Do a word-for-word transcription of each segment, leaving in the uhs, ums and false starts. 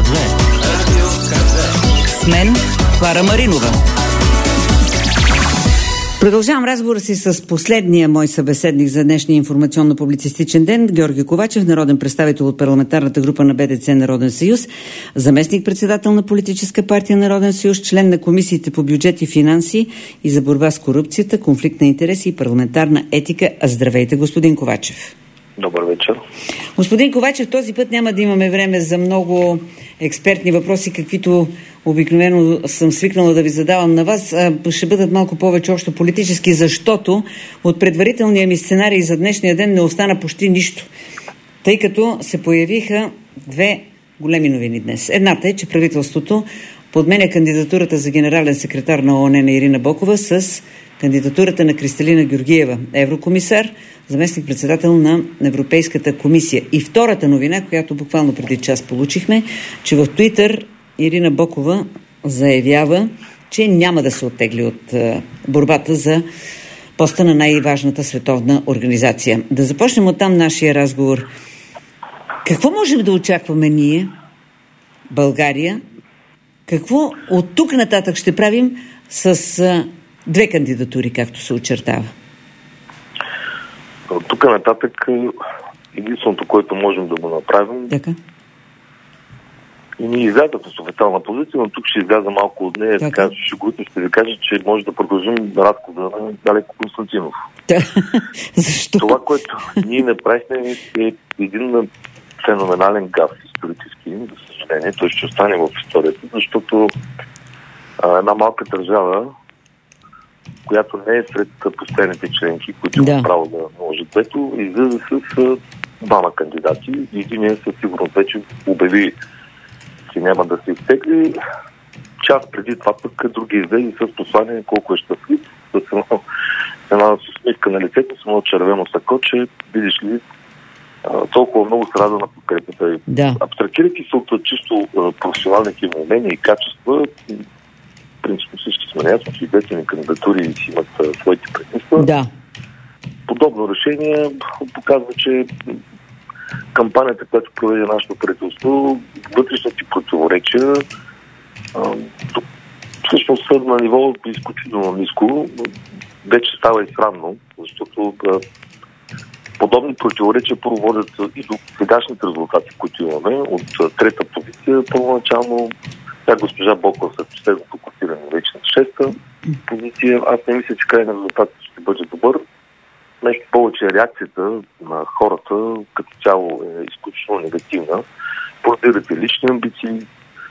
две. Радио Ка две. С мен Клара Маринова. Продължавам разговора си с последния мой събеседник за днешния информационно-публицистичен ден, Георги Ковачев, народен представител от парламентарната група на Б Д Ц Народен съюз, заместник-председател на политическа партия Народен съюз, член на комисиите по бюджет и финанси и за борба с корупцията, конфликт на интереси и парламентарна етика. Здравейте, господин Ковачев. Добър вечер. Господин Ковачев, този път няма да имаме време за много експертни въпроси, каквито обикновено съм свикнала да ви задавам на вас. Ще бъдат малко повече общо политически, защото от предварителния ми сценарий за днешния ден не остана почти нищо, тъй като се появиха две големи новини днес. Едната е, че правителството подменя кандидатурата за генерален секретар на О О Н на Ирина Бокова с кандидатурата на Кристалина Георгиева, еврокомисар, заместник-председател на Европейската комисия. И втората новина, която буквално преди час получихме, че в Туитър Ирина Бокова заявява, че няма да се оттегли от е, борбата за поста на най-важната световна организация. Да започнем оттам нашия разговор. Какво можем да очакваме ние, България? Какво от тук нататък ще правим с е, две кандидатури, както се очертава? От тук нататък единственото, което можем да го направим, така. И ние излязах в официална позиция, но тук ще изляза малко от нея, така шегуито ще ви кажа, че може да продължим разказа на Далеко Константинов. Защо? Това, което ние направихме, е един феноменален гаф исторически, за съжаление. Той ще остане в историята, защото а, една малка държава, която не е сред последните членки, които да. имат право да може двето, излиза с двама кандидати. Единият със сигурност вече обяви, че няма да се изтегли. Час преди това пък други излезе с послание колко е щастлив, с една усмивка на лицето, с едно червено сако, че видиш ли, толкова много се радва на подкрепата. Да. Абстрактирайки се от чисто професионалните им умения и качества, принципно всички сме наясно, че двете кандидатури си имат а, своите предимства. Да. Подобно решение показва, че кампанията, която проведе нашето правителство, вътрешните противоречия а, всъщност са на ниво изключително ниско. Вече става и срамно, защото а, подобни противоречия първо водят и до сегашните резултати, които имаме. От а, трета позиция първоначално тя госпожа Бокова след последното класиране вече на шеста позиция. Аз не мисля, че крайният резултат ще бъде добър. Нещо повече реакцията на хората като цяло е изключително негативна. Поради лични амбиции.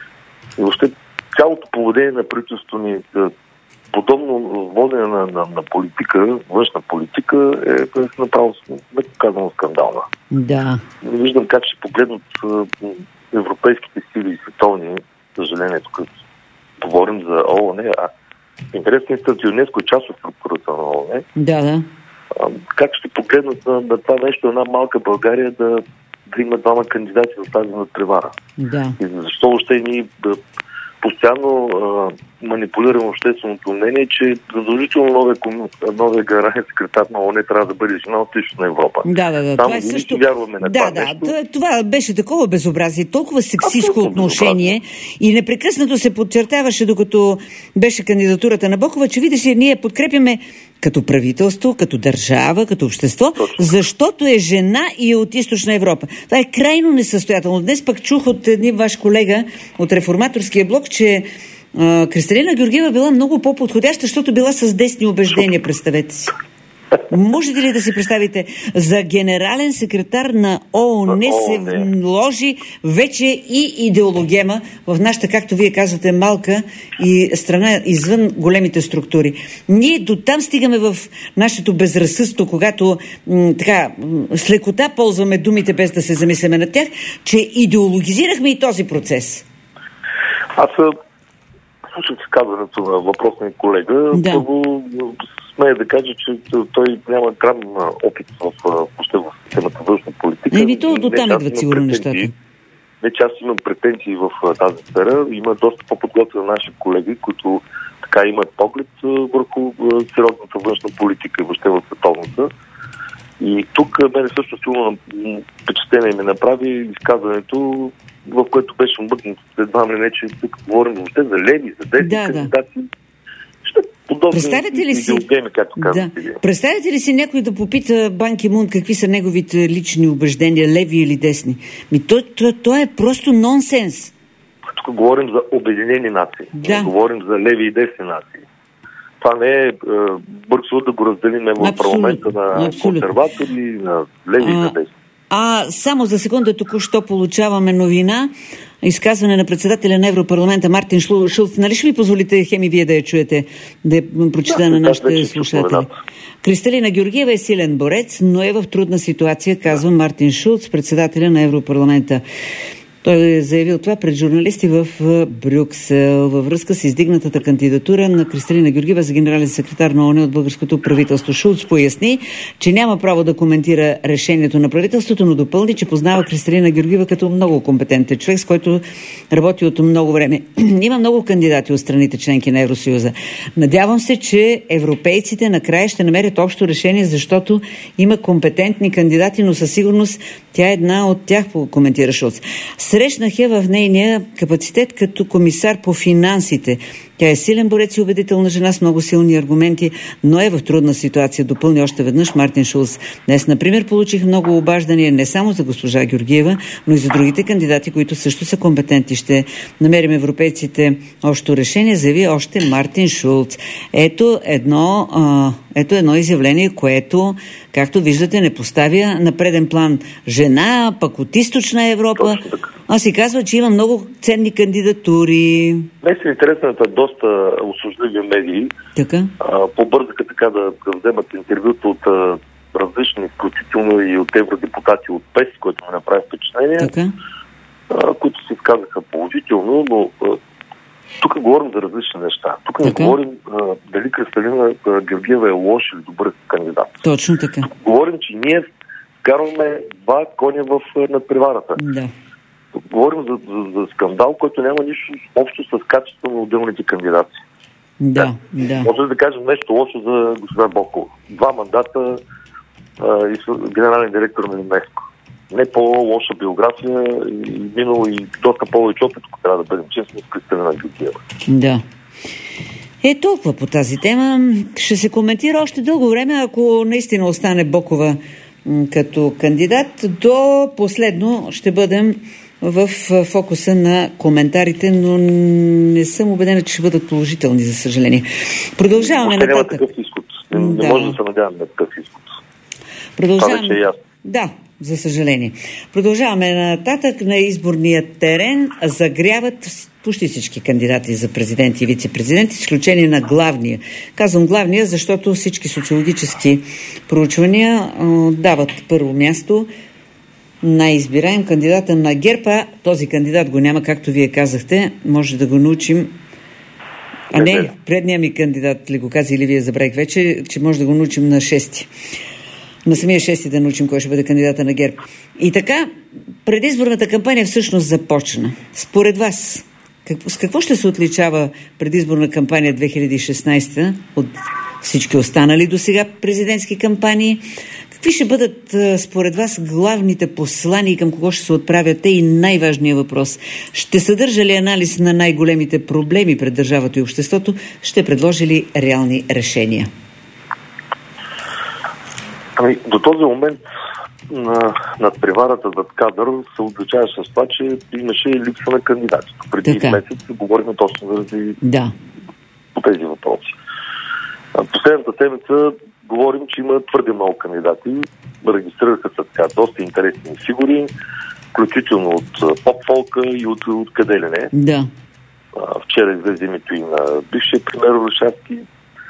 И въобще цялото поведение на правителството ни, подобно водене на, на, на политика, външна политика, е, е направо, меко казано, скандална. Да. Не виждам как ще погледнат европейските сили и световни, съжаление, тук говорим за О О Н, а интересният статут ЮНЕСКО е част от структурата на О О Н. Да, да. А, как ще погледнат на, на това нещо една малка България да, да има двама кандидати в тази надпревара? Да. И защо още ние да постоянно а, манипулираме общественото мнение, че задължително новия, новия генерален секретар на О О Н трябва да бъде жена от Източна Европа. Да, да, да. Там това е също... вярваме на да, това да, нещо. това, това беше такова безобразие, толкова сексистко отношение и непрекъснато се подчертаваше, докато беше кандидатурата на Бокова, че видиш ли, ние подкрепяме като правителство, като държава, като общество, точно, защото е жена и е от Източна Европа. Това е крайно несъстоятелно. Днес пък чух от един ваш колега от Реформаторския блок, че а, Кристалина Георгиева била много по-подходяща, защото била с десни убеждения, представете си. Можете ли да си представите, за генерален секретар на О О Н се вложи вече и идеологема в нашата, както вие казвате, малка и страна извън големите структури. Ние до там стигаме в нашето безразсъдство, когато м- така, с лекота ползваме думите без да се замисляме на тях, че идеологизирахме и този процес. Аз слушах изказването на въпросния колега. Да. Първо смея да кажа, че той няма грам опит в, в, в темата външна политика. Еми, то до там идват сигурно нещата. Вече аз имам претенции в тази сфера. Има доста по-подготвени наши колеги, които така имат поглед върху сериозната външна политика и въобще в световната. И тук мене също силно впечатление ми направи изказването, в което беше мъкнато едва ли не, че тук говорим въобще за леви, за десни да, кандидати. Да. Ще подобни Представете ли си, идеологеми, както казвате. Да. Представете ли си някой да попита Бан Ки Мун какви са неговите лични убеждения, леви или десни? Ми то, то, то е просто нонсенс. Тук говорим за обединени нации. Да. Говорим за леви и десни нации. Това не е, е бързо да го разделим в Абсолютно. Парламента на Абсолютно. Консерватори, на леви и на десни. А само за секунда току-що получаваме новина. Изказване на председателя на Европарламента Мартин Шулц. Нали ще ми позволите, Хеми, вие да я чуете, да я прочита да, на нашите слушатели? Кристалина Георгиева е силен борец, но е в трудна ситуация, казва Мартин Шулц, председателя на Европарламента. Той е заявил това пред журналисти в Брюксел във връзка с издигнатата кандидатура на Кристалина Георгиева за генерален секретар на ООН от българското правителство. Шулц поясни, че няма право да коментира решението на правителството, но допълни, че познава Кристалина Георгиева като много компетентен човек, с който работи от много време. Има много кандидати от страните членки на Евросъюза. Надявам се, че европейците накрая ще намерят общо решение, защото има компетентни кандидати, но със сигурност тя е една от тях, коментира Шулц. Срещнах я в нейния капацитет като комисар по финансите. Тя е силен борец и убедителна жена с много силни аргументи, но е в трудна ситуация, допълни още веднъж Мартин Шулц. Днес, например, получих много обаждания не само за госпожа Георгиева, но и за другите кандидати, които също са компетентни. Ще намерим европейците общо решение, заяви още Мартин Шулц. Ето едно, а, ето едно изявление, което, както виждате, не поставя на преден план жена, пък от източна Европа. А си казва, че има много ценни кандидатури. Днес е интересната доста услужливи медии. Така? А, побързаха така да, да вземат интервюто от а, различни, включително и от евродепутати от ПЕС, което ми направи впечатление, така? А, които се изказаха положително, но а, тук говорим за различни неща. Тук не говорим а, дали Кристалина Георгиева е лош или добър кандидат. Точно така. Тук говорим, че ние вкарваме два коня в надпреварата. Да. Говорим за, за, за скандал, който няма нищо общо с качеството на отделните кандидати. Да, да. да. Може да кажем нещо лошо за госпожа Бокова. Два мандата а, и генерален директор на ЮНЕСКО. Не по-лоша биография и минало и доста повече опит, ако трябва да бъдем честни, с Кристалина Георгиева. Да. Е, толкова по тази тема. Ще се коментира още дълго време, ако наистина остане Бокова м- като кандидат. До последно ще бъдем в фокуса на коментарите, но не съм убедена, че ще бъдат положителни, за съжаление. Продължаваме нататък. Няма такъв изход. Не, да. не може да се надяваме на такъв изход. Продължаваме. Това вече е ясно. Да, за съжаление. Продължаваме нататък. На изборния терен загряват почти всички кандидати за президент и вице-президент, изключение на главния. Казвам главния, защото всички социологически проучвания дават първо място най-избираем кандидата на ГЕРБ, а този кандидат го няма, както вие казахте, може да го научим. А не, предния ми кандидат ли го каза или вие забравих вече, че може да го научим на шести. На самия шести да научим кой ще бъде кандидата на ГЕРБ. И така, предизборната кампания всъщност започна. Според вас, какво, с какво ще се отличава предизборна кампания две хиляди и шестнадесета от всички останали до сега президентски кампании? Какви ще бъдат, според вас, главните послания и към кого ще се отправят те и най-важният въпрос? Ще съдържа ли анализ на най-големите проблеми пред държавата и обществото? Ще предложи ли реални решения? Ами, до този момент на надпреварата зад кадър се отличаваше с това, че имаше липса на кандидати. Преди така. месец говорихме точно заради да. по тези въпроси. Последната седмица говорим, че има твърде много кандидати. Регистрираха се така доста интересни фигури, включително от поп-фолка и от, от къде ли не. Да. Вчера излезе името и на бившия премиер Орешарски.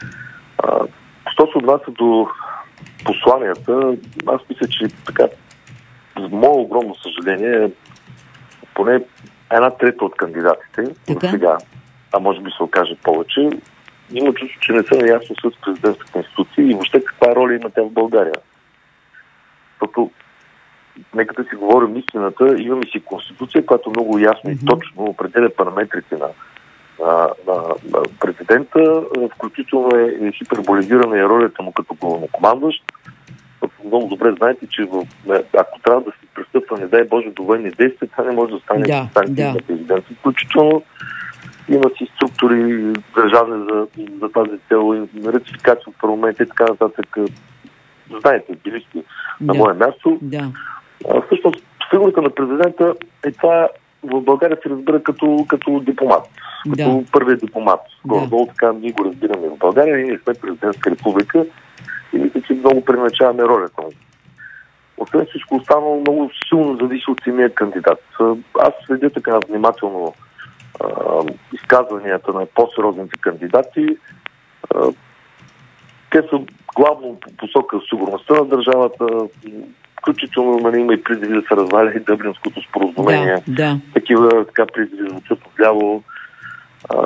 Що се отнася до посланията, аз мисля, че така, за мое огромно съжаление, поне една трета от кандидатите до сега, а може би се окаже повече, има чувство, че не са наясно с президентската институция и въобще каква роля има тя в България. Защото, нека да си говорим истината, имаме си конституция, която много ясно mm-hmm. и точно определя параметрите на, на, на, на президента, включително е, е хиперболизирана и ролята му като главнокомандващ. много добре знаете, че в, ако трябва да се пристъпва, не дай Боже, до военни действия, това не може да стане да, санкции да. на президента. Включително има си структури държавни за, за тази цел, ратификация в парламента и така нататък. Знаете, били сте на да. мое място. Да. А, всъщност, фигурата на президента е това, в България се разбира като, като дипломат. Като да. първият дипломат. Горе-долу да. така ние го разбираме в България. Ние сме президентска република и мисля, че много преначаваме ролята му. Освен всичко останало, много силно зависи от самия кандидат. Аз следя така внимателно а, изказванията на по-сериозните кандидати. А, те са главно по посока сигурността на държавата, включително нали, има и призиви да се разваля и Дъблинското споразумение. Да, да. Такива така призиви звучат отляво. А,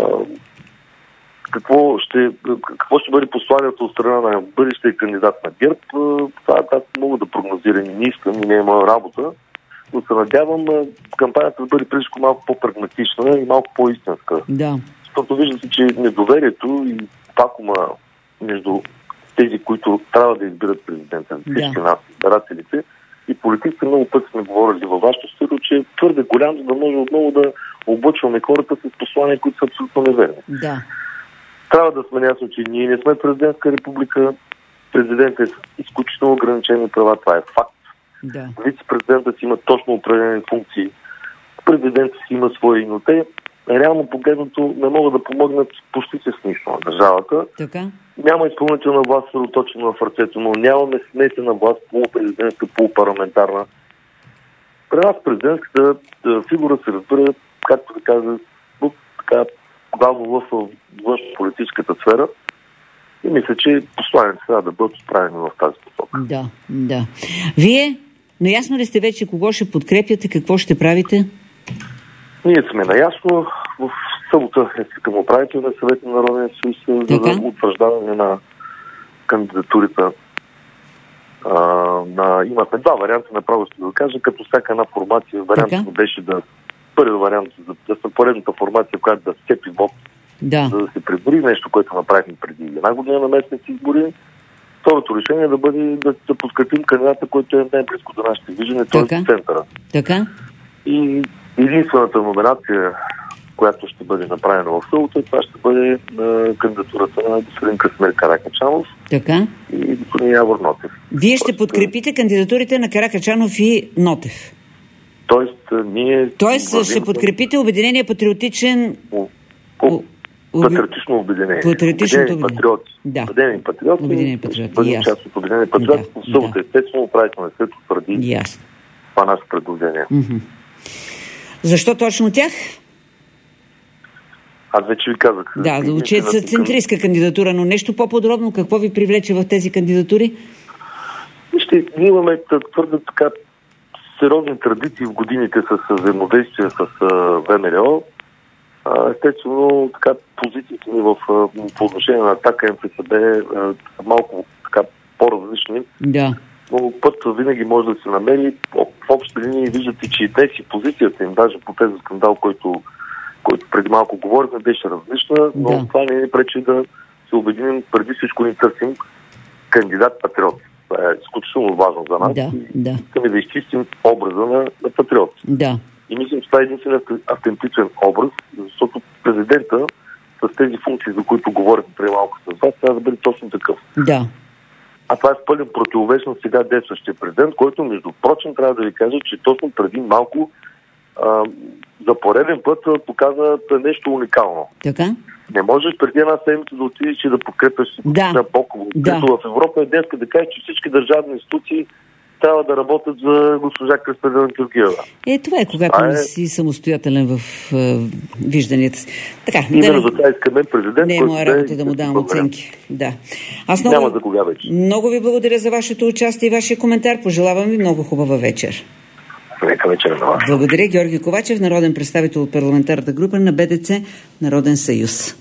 какво, ще, какво ще бъде посланието от страна на бъдещия кандидат на ГЕРБ? Това аз мога да прогнозирам и не искам и не е моя работа, но се надявам кампанията да бъде преди малко по-прагматична и малко по-истинска. Да. Защото вижда се, че недоверието и вакуума между тези, които трябва да избират президента, всички да. нас, избирателите и политиците, много пъти сме говорили във вашето студио, че е твърде голям, за да може отново да облъчваме хората с послания, които са абсолютно неверни. Да. Трябва да сме наясно, че ние не сме президентска република, президентът е с изключително ограничени права, това е факт. Да. Вице-президентът си има точно определени функции, президентът си има свои, но те реално погледнато не могат да помогнат почти с нищо на държавата. Така? Няма изпълнителна власт съсредоточена в ръцето, но нямаме смесена власт полупрезидентска, полупарламентарна. При нас президентската фигура се разбира, както да кажа, така главно в външно-политическата сфера и мисля, че посланиците трябва да бъдат справени в тази посока. Да, да. Вие, наясно ли сте вече кого ще подкрепяте, какво ще правите? Ние сме наясно. В събота е към управителния съвет на Народния съюз за да утвърждаване на кандидатурата. А, на... Имахме два варианта, направо ще да кажа, като всяка една формация. Вариантът беше да първи вариант за да са поредната формация, която да сцепи вод, да. за да се пребори, нещо, което направихме преди една година на местните избори. Второто решение е да бъде да, да подкрепим кандидата, който е най-близко до нашите виждане, т.е. центъра. Така. И единствената номинация, която ще бъде направена в събота, това ще бъде на кандидатурата на господин Красимир Каракачанов така. И господин Явор Нотев. Вие ще подкрепите кандидатурите на Каракачанов и Нотев? Тоест, ние... Тоест, ще подкрепите Обединение патриотичен... О, о, патриотично обединение. Патриотичното обединение патриоти. Да. Обединение патриоти. Обединение патриоти. Бъдем част от Обединение патриоти. Да. В събота, да. Естествено, управителният съвет утвърди това наше предложение. Mm-hmm. Защо точно тях? Аз вече ви казах. Да, да учи с центристка кандидатура, но нещо по-подробно, какво ви привлече в тези кандидатури? Вижте, ние имаме твърде така сериозни традиции в годините с взаимодействие с ВМРО. Естествено, така позициите ни в, по отношение на атака МФСБ са малко така по-различни. Да. Но път винаги може да се намери. В общи линии виждате, че и днес и позицията им, даже по тези скандал, който, който преди малко говорихме, беше различна, но да. Това не ни пречи да се обединим. Преди всичко ни търсим кандидат-патриот. Това е изключително важно за нас. Да, да. Искаме да изчистим образа на, на патриот. Да. И мислим, че това е един автентичен образ, защото президента с тези функции, за които говорихме преди малко с вас, трябва да бъде точно такъв. Да. А това е пълен противовес на сега действащия президент, който, между прочим, трябва да ви кажа, че точно преди малко а, за пореден път показа нещо уникално. Така? Не можеш преди една седмица да отидеш и да подкрепяш да. на Бокова. Да. Като в Европа е днеска да кажеш, че всички държавни институции трябва да работят за госпожа Креспедена Георгиева. Е, това е когато не е... си самостоятелен в е, вижданията си. Така, именно да за това искаме президент. Не е моя работа да му давам оценки. Да. Аз много, Няма за кога вече. Много ви благодаря за вашето участие и вашия коментар. Пожелавам ви много хубава вечер. Нека вечер на вас. Благодаря. Георги Ковачев, народен представител от парламентарната група на БДЦ Народен съюз.